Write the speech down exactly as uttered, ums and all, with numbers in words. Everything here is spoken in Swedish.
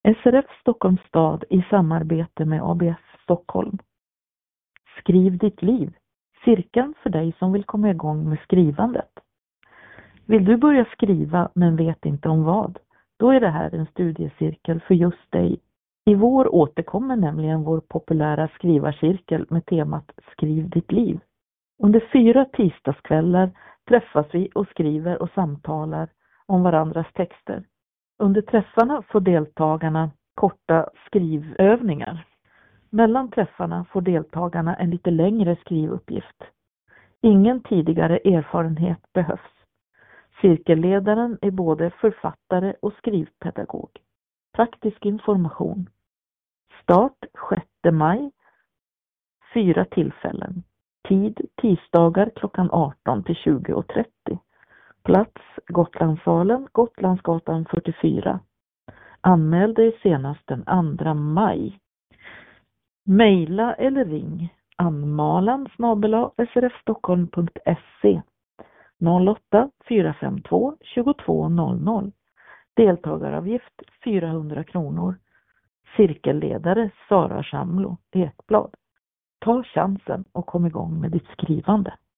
S R F Stockholms stad i samarbete med A B F Stockholm. Skriv ditt liv. Cirkeln för dig som vill komma igång med skrivandet. Vill du börja skriva men vet inte om vad? Då är det här en studiecirkel för just dig. I vår återkommer nämligen vår populära skrivarcirkel med temat Skriv ditt liv. Under fyra tisdagskvällar träffas vi och skriver och samtalar om varandras texter. Under träffarna får deltagarna korta skrivövningar. Mellan träffarna får deltagarna en lite längre skrivuppgift. Ingen tidigare erfarenhet behövs. Cirkelledaren är både författare och skrivpedagog. Praktisk information. Start sjätte maj. Fyra tillfällen. Tid tisdagar klockan arton till tjugo och trettio. Plats Gotlandssalen, Gotlandsgatan fyrtiofyra. Anmäl dig senast den andra maj. Maila eller ring anmalan snabel-a srfstockholm punkt se noll åtta fyra fem två tjugotvå noll noll. Deltagaravgift fyrahundra kronor. Cirkelledare Sara Shamlo, Ekblad. Ta chansen och kom igång med ditt skrivande.